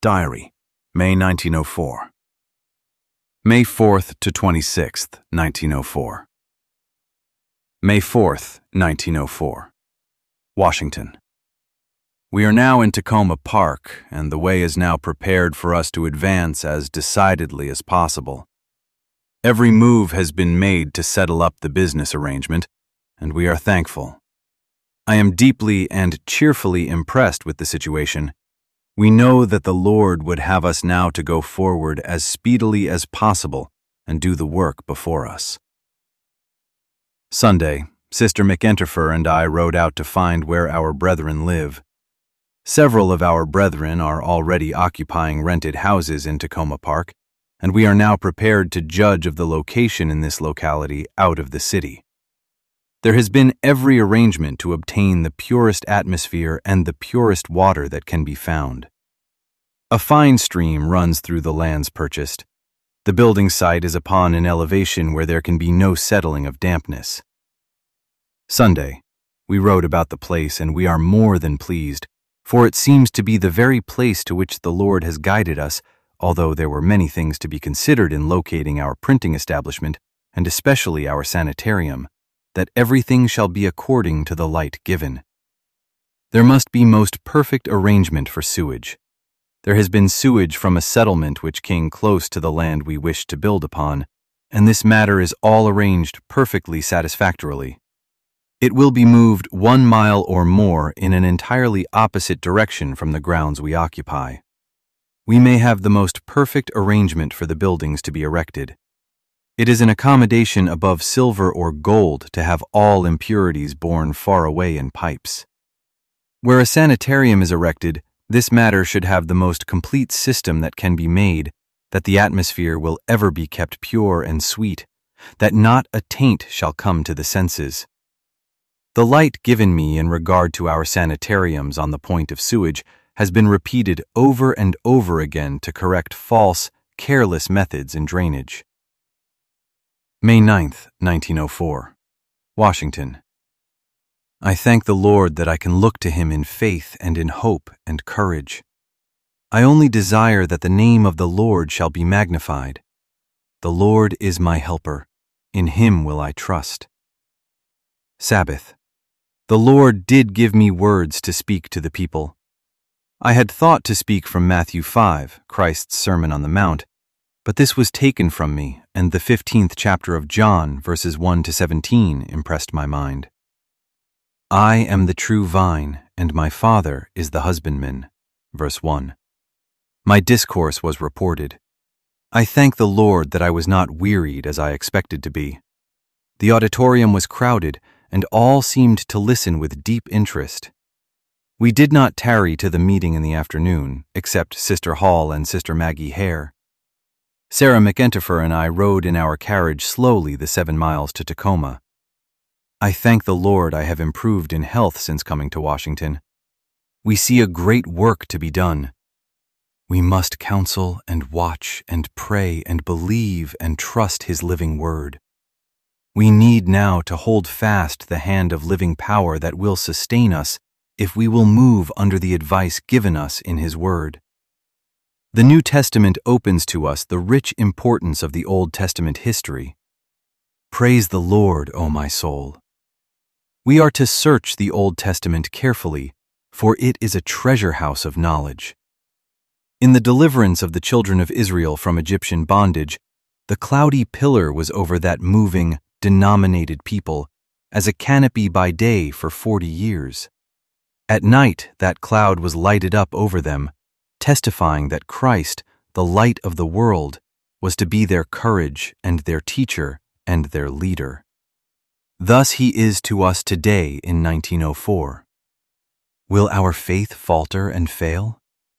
Diary, May 1904. May 4th to 26th, 1904. May 4th, 1904. Washington. We are now in Takoma Park, and the way is now prepared for us to advance as decidedly as possible. Every move has been made to settle up the business arrangement, and we are thankful. I am deeply and cheerfully impressed with the situation. We know that the Lord would have us now to go forward as speedily as possible and do the work before us. Sunday, Sister McEnterfer and I rode out to find where our brethren live. Several of our brethren are already occupying rented houses in Takoma Park, and we are now prepared to judge of the location in this locality out of the city. There has been every arrangement to obtain the purest atmosphere and the purest water that can be found. A fine stream runs through the lands purchased. The building site is upon an elevation where there can be no settling of dampness. Sunday, we rode about the place, and we are more than pleased, for it seems to be the very place to which the Lord has guided us, although there were many things to be considered in locating our printing establishment, and especially our sanitarium, that everything shall be according to the light given. There must be most perfect arrangement for sewage. There has been sewage from a settlement which came close to the land we wished to build upon, and this matter is all arranged perfectly satisfactorily. It will be moved 1 mile or more in an entirely opposite direction from the grounds we occupy. We may have the most perfect arrangement for the buildings to be erected. It is an accommodation above silver or gold to have all impurities borne far away in pipes. Where a sanitarium is erected, this matter should have the most complete system that can be made, that the atmosphere will ever be kept pure and sweet, that not a taint shall come to the senses. The light given me in regard to our sanitariums on the point of sewage has been repeated over and over again to correct false, careless methods in drainage. May 9th, 1904. Washington. I thank the Lord that I can look to Him in faith and in hope and courage. I only desire that the name of the Lord shall be magnified. The Lord is my helper. In Him will I trust. Sabbath. The Lord did give me words to speak to the people. I had thought to speak from Matthew 5, Christ's Sermon on the Mount, but this was taken from me, and the 15th chapter of John, verses 1 to 17, impressed my mind. I am the true vine, and my Father is the husbandman. Verse 1. My discourse was reported. I thank the Lord that I was not wearied as I expected to be. The auditorium was crowded, and all seemed to listen with deep interest. We did not tarry to the meeting in the afternoon, except Sister Hall and Sister Maggie Hare. Sarah McEnterfer and I rode in our carriage slowly the 7 miles to Takoma. I thank the Lord I have improved in health since coming to Washington. We see a great work to be done. We must counsel and watch and pray and believe and trust His living word. We need now to hold fast the hand of living power that will sustain us if we will move under the advice given us in His word. The New Testament opens to us the rich importance of the Old Testament history. Praise the Lord, O my soul. We are to search the Old Testament carefully, for it is a treasure house of knowledge. In the deliverance of the children of Israel from Egyptian bondage, the cloudy pillar was over that moving, denominated people as a canopy by day for 40 years. At night, that cloud was lighted up over them, testifying that Christ, the light of the world, was to be their courage and their teacher and their leader. Thus He is to us today in 1904. Will our faith falter and fail?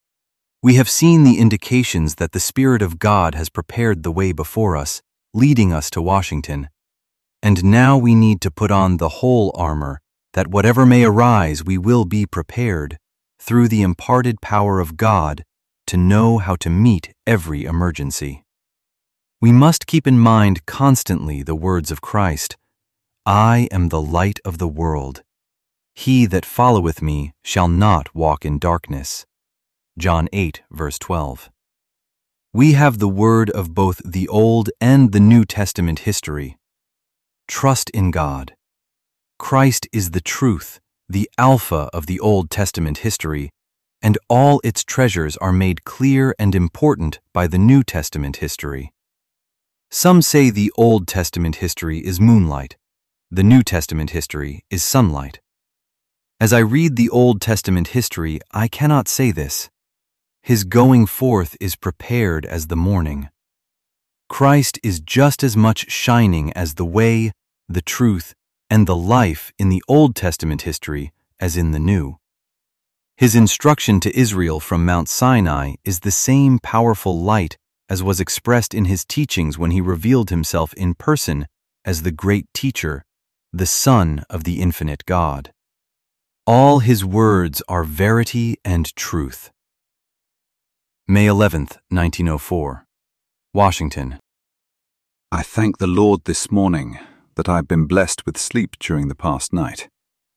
We have seen the indications that the Spirit of God has prepared the way before us, leading us to Washington. And now we need to put on the whole armor, that whatever may arise we will be prepared, through the imparted power of God, to know how to meet every emergency. We must keep in mind constantly the words of Christ, I am the light of the world. He that followeth me shall not walk in darkness. John 8, verse 12. We have the word of both the Old and the New Testament history. Trust in God. Christ is the truth, the Alpha of the Old Testament history, and all its treasures are made clear and important by the New Testament history. Some say the Old Testament history is moonlight, the New Testament history is sunlight. As I read the Old Testament history, I cannot say this. His going forth is prepared as the morning. Christ is just as much shining as the way, the truth, and the life in the Old Testament history as in the New. His instruction to Israel from Mount Sinai is the same powerful light as was expressed in his teachings when he revealed himself in person as the great teacher, the Son of the infinite God. All his words are verity and truth. May 11th, 1904. Washington. I thank the Lord this morning that I have been blessed with sleep during the past night.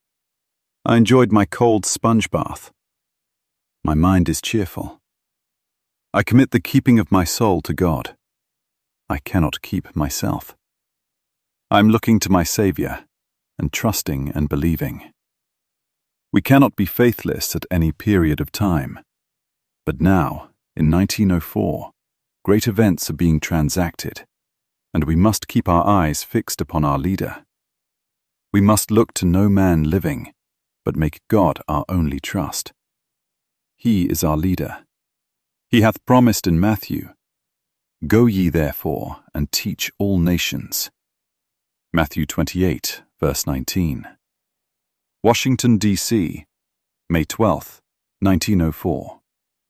I enjoyed my cold sponge bath. My mind is cheerful. I commit the keeping of my soul to God. I cannot keep myself. I am looking to my Saviour, and trusting and believing. We cannot be faithless at any period of time. But now, in 1904, great events are being transacted, and we must keep our eyes fixed upon our leader. We must look to no man living, but make God our only trust. He is our leader. He hath promised in Matthew, "Go ye therefore and teach all nations." Matthew 28, verse 19. Washington, D.C., May 12, 1904.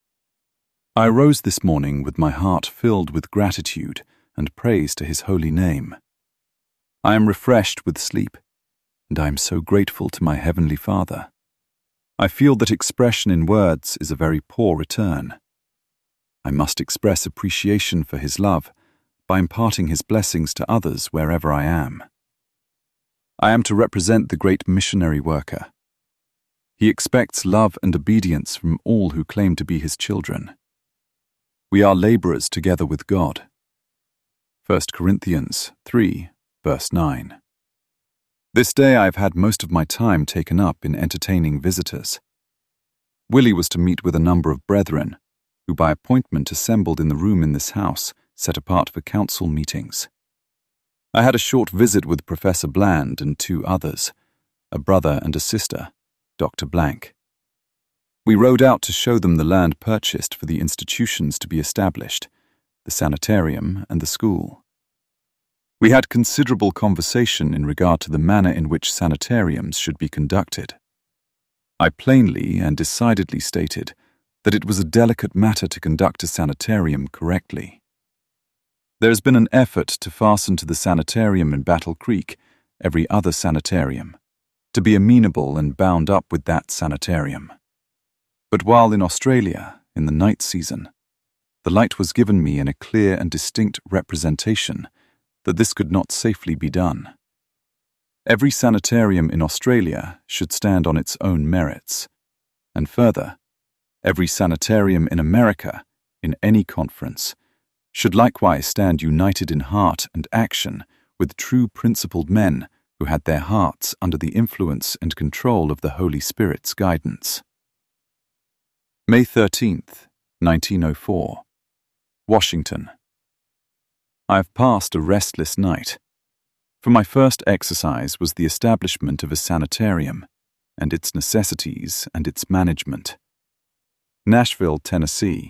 I arose this morning with my heart filled with gratitude and praise to his holy name. I am refreshed with sleep, and I am so grateful to my Heavenly Father. I feel that expression in words is a very poor return. I must express appreciation for his love by imparting his blessings to others wherever I am. I am to represent the great missionary worker. He expects love and obedience from all who claim to be his children. We are laborers together with God. 1 Corinthians 3, verse 9. This day I have had most of my time taken up in entertaining visitors. Willie was to meet with a number of brethren, who by appointment assembled in the room in this house set apart for council meetings. I had a short visit with Professor Bland and 2 others, a brother and a sister, Dr. Blank. We rode out to show them the land purchased for the institutions to be established, the sanitarium and the school. We had considerable conversation in regard to the manner in which sanitariums should be conducted. I plainly and decidedly stated that it was a delicate matter to conduct a sanitarium correctly. There has been an effort to fasten to the sanitarium in Battle Creek every other sanitarium, to be amenable and bound up with that sanitarium. But while in Australia, in the night season, the light was given me in a clear and distinct representation that this could not safely be done. Every sanitarium in Australia should stand on its own merits, and further, every sanitarium in America, in any conference, should likewise stand united in heart and action with true principled men who had their hearts under the influence and control of the Holy Spirit's guidance. May 13th, 1904. Washington. I have passed a restless night. For my first exercise was the establishment of a sanitarium, and its necessities and its management. Nashville, Tennessee.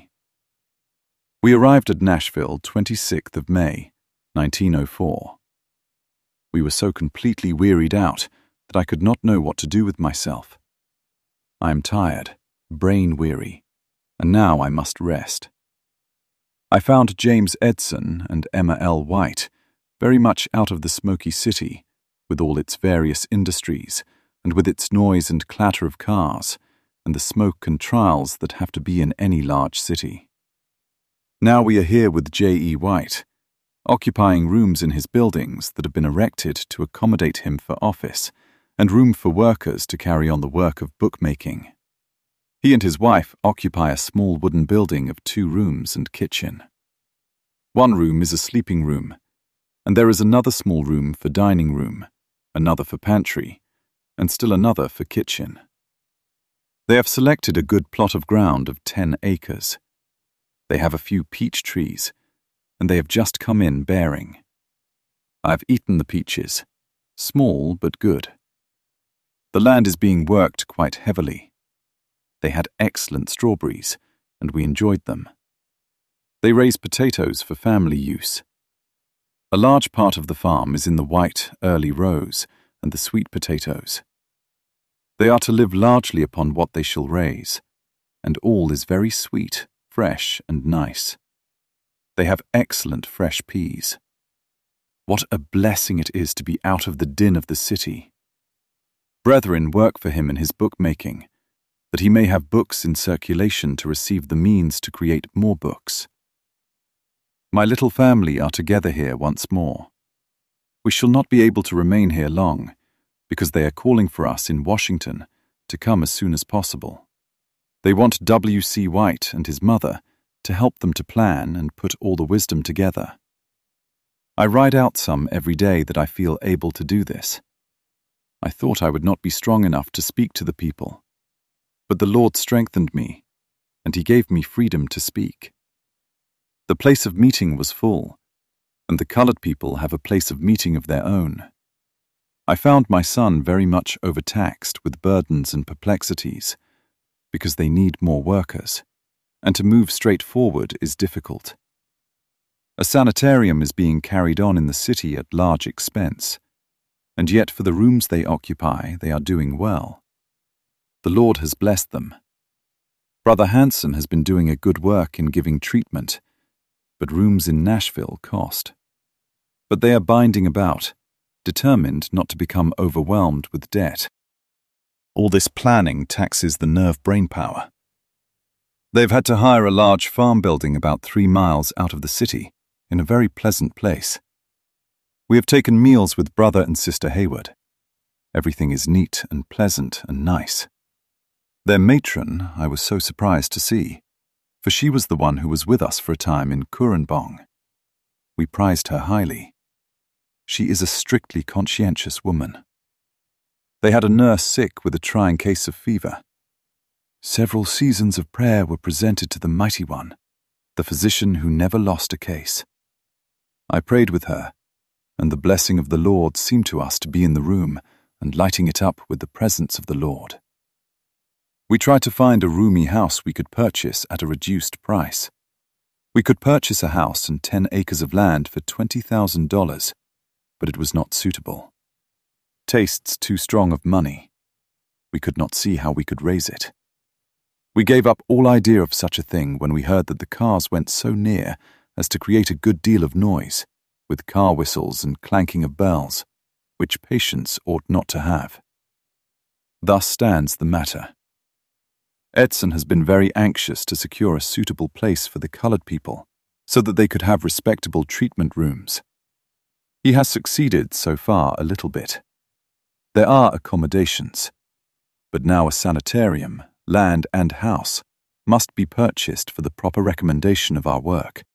We arrived at Nashville 26th of May, 1904. We were so completely wearied out that I could not know what to do with myself. I am tired, brain-weary, and now I must rest. I found James Edson and Emma L. White very much out of the smoky city, with all its various industries, and with its noise and clatter of cars, and the smoke and trials that have to be in any large city. Now we are here with J.E. White, occupying rooms in his buildings that have been erected to accommodate him for office, and room for workers to carry on the work of bookmaking. He and his wife occupy a small wooden building of 2 rooms and kitchen. One room is a sleeping room, and there is another small room for dining room, another for pantry, and still another for kitchen. They have selected a good plot of ground of 10 acres. They have a few peach trees, and they have just come in bearing. I have eaten the peaches, small but good. The land is being worked quite heavily. They had excellent strawberries, and we enjoyed them. They raise potatoes for family use. A large part of the farm is in the white early rose and the sweet potatoes. They are to live largely upon what they shall raise, and all is very sweet, fresh, and nice. They have excellent fresh peas. What a blessing it is to be out of the din of the city. Brethren work for him in his bookmaking, that he may have books in circulation to receive the means to create more books. My little family are together here once more. We shall not be able to remain here long, because they are calling for us in Washington to come as soon as possible. They want W.C. White and his mother to help them to plan and put all the wisdom together. I ride out some every day that I feel able to do this. I thought I would not be strong enough to speak to the people, but the Lord strengthened me, and He gave me freedom to speak. The place of meeting was full, and the colored people have a place of meeting of their own. I found my son very much overtaxed with burdens and perplexities, because they need more workers, and to move straight forward is difficult. A sanitarium is being carried on in the city at large expense, and yet for the rooms they occupy they are doing well. The Lord has blessed them. Brother Hanson has been doing a good work in giving treatment, but rooms in Nashville cost. But they are binding about, determined not to become overwhelmed with debt. All this planning taxes the nerve brain power. They've had to hire a large farm building about 3 miles out of the city, in a very pleasant place. We have taken meals with Brother and Sister Hayward. Everything is neat and pleasant and nice. Their matron I was so surprised to see, for she was the one who was with us for a time in Kurrenbong. We prized her highly. She is a strictly conscientious woman. They had a nurse sick with a trying case of fever. Several seasons of prayer were presented to the Mighty One, the physician who never lost a case. I prayed with her, and the blessing of the Lord seemed to us to be in the room and lighting it up with the presence of the Lord. We tried to find a roomy house we could purchase at a reduced price. We could purchase a house and 10 acres of land for $20,000, but it was not suitable. Tastes too strong of money. We could not see how we could raise it. We gave up all idea of such a thing when we heard that the cars went so near as to create a good deal of noise, with car whistles and clanking of bells, which patients ought not to have. Thus stands the matter. Edson has been very anxious to secure a suitable place for the colored people, so that they could have respectable treatment rooms. He has succeeded so far a little bit. There are accommodations, but now a sanitarium, land and house must be purchased for the proper recommendation of our work.